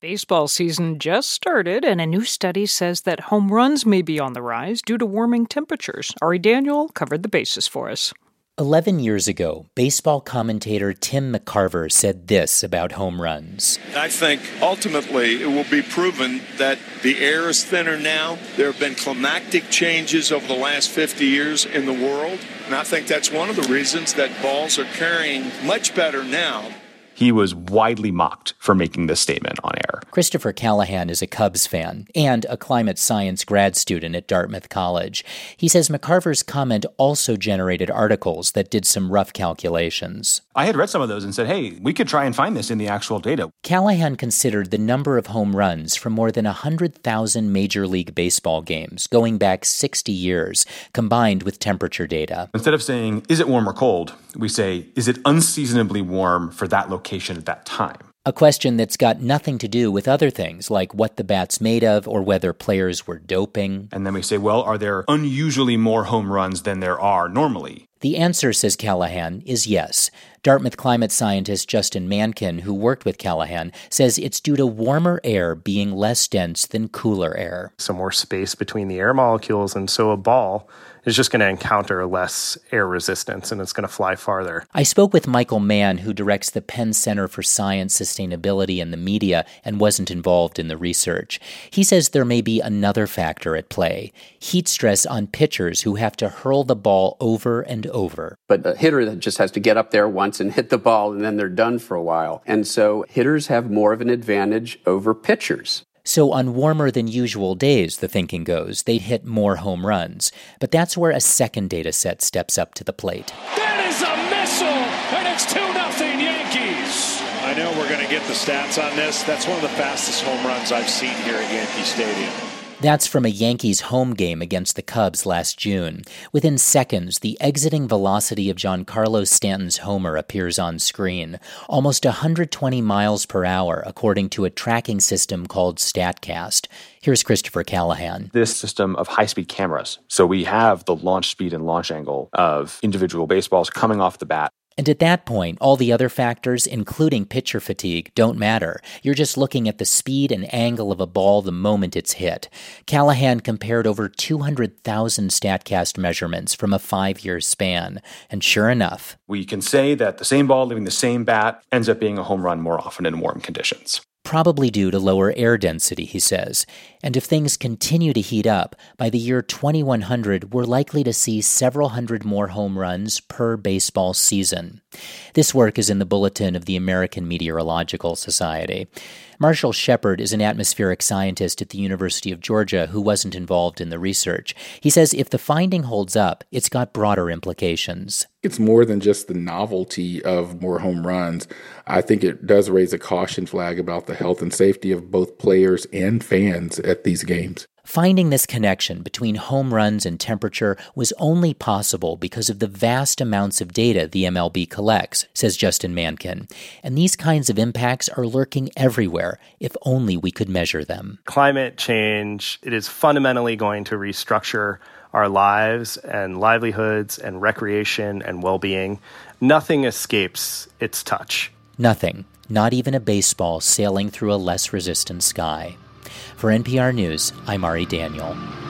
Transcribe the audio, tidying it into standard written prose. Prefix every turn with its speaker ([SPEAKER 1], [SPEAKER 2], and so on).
[SPEAKER 1] Baseball season just started, and a new study says that home runs may be on the rise due to warming temperatures. Ari Daniel covered the basis for us.
[SPEAKER 2] 11 years ago, baseball commentator Tim McCarver said this about home runs.
[SPEAKER 3] I think ultimately it will be proven that the air is thinner now. There have been climatic changes over the last 50 years in the world, and I think that's one of the reasons that balls are carrying much better now.
[SPEAKER 4] He was widely mocked for making this statement on air.
[SPEAKER 2] Christopher Callahan is a Cubs fan and a climate science grad student at Dartmouth College. He says McCarver's comment also generated articles that did some rough calculations.
[SPEAKER 4] I had read some of those and said, hey, we could try and find this in the actual data.
[SPEAKER 2] Callahan considered the number of home runs from more than 100,000 Major League Baseball games going back 60 years, combined with temperature data.
[SPEAKER 4] Instead of saying, is it warm or cold, we say, is it unseasonably warm for that location at that time?
[SPEAKER 2] A question that's got nothing to do with other things, like what the bat's made of or whether players were doping.
[SPEAKER 4] And then we say, well, are there unusually more home runs than there are normally?
[SPEAKER 2] The answer, says Callahan, is yes. Dartmouth climate scientist Justin Mankin, who worked with Callahan, says it's due to warmer air being less dense than cooler air.
[SPEAKER 5] Some more space between the air molecules, and so a ball is just going to encounter less air resistance, and it's going to fly farther.
[SPEAKER 2] I spoke with Michael Mann, who directs the Penn Center for Science, Sustainability, and the Media, and wasn't involved in the research. He says there may be another factor at play: heat stress on pitchers who have to hurl the ball over and over.
[SPEAKER 6] But a hitter that just has to get up there once and hit the ball, and then they're done for a while. And so hitters have more of an advantage over pitchers.
[SPEAKER 2] So on warmer than usual days, the thinking goes, they'd hit more home runs. But that's where a second data set steps up to the plate.
[SPEAKER 7] That is a missile, and it's 2-0 Yankees.
[SPEAKER 8] I know we're going to get the stats on this. That's one of the fastest home runs I've seen here at Yankee Stadium.
[SPEAKER 2] That's from a Yankees home game against the Cubs last June. Within seconds, the exiting velocity of Giancarlo Stanton's homer appears on screen, almost 120 miles per hour, according to a tracking system called StatCast. Here's Christopher Callahan.
[SPEAKER 4] This system of high-speed cameras. So we have the launch speed and launch angle of individual baseballs coming off the bat.
[SPEAKER 2] And at that point, all the other factors, including pitcher fatigue, don't matter. You're just looking at the speed and angle of a ball the moment it's hit. Callahan compared over 200,000 StatCast measurements from a 5-year span. And sure enough,
[SPEAKER 4] we can say that the same ball leaving the same bat ends up being a home run more often in warm conditions.
[SPEAKER 2] Probably due to lower air density, he says. And if things continue to heat up, by the year 2100, we're likely to see several hundred more home runs per baseball season. This work is in the bulletin of the American Meteorological Society. Marshall Shepard is an atmospheric scientist at the University of Georgia who wasn't involved in the research. He says if the finding holds up, it's got broader implications.
[SPEAKER 9] It's more than just the novelty of more home runs. I think it does raise a caution flag about the health and safety of both players and fans at these games.
[SPEAKER 2] Finding this connection between home runs and temperature was only possible because of the vast amounts of data the MLB collects, says Justin Mankin. And these kinds of impacts are lurking everywhere, if only we could measure them.
[SPEAKER 5] Climate change, it is fundamentally going to restructure our lives and livelihoods and recreation and well-being. Nothing escapes its touch.
[SPEAKER 2] Nothing, not even a baseball sailing through a less resistant sky. For NPR News, I'm Ari Daniel.